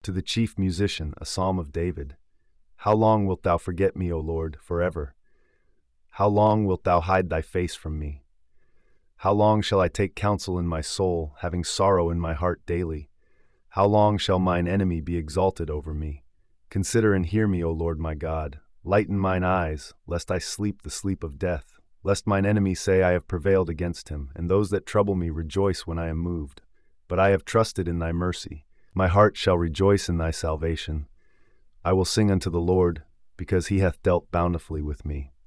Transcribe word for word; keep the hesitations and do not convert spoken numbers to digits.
To the chief musician, a psalm of David. How long wilt thou forget me, O Lord, forever? How long wilt thou hide thy face from me? How long shall I take counsel in my soul, having sorrow in my heart daily? How long shall mine enemy be exalted over me? Consider and hear me, O Lord my God. Lighten mine eyes, lest I sleep the sleep of death, lest mine enemy say I have prevailed against him, and those that trouble me rejoice when I am moved. But I have trusted in thy mercy. My heart shall rejoice in thy salvation. I will sing unto the Lord, because he hath dealt bountifully with me.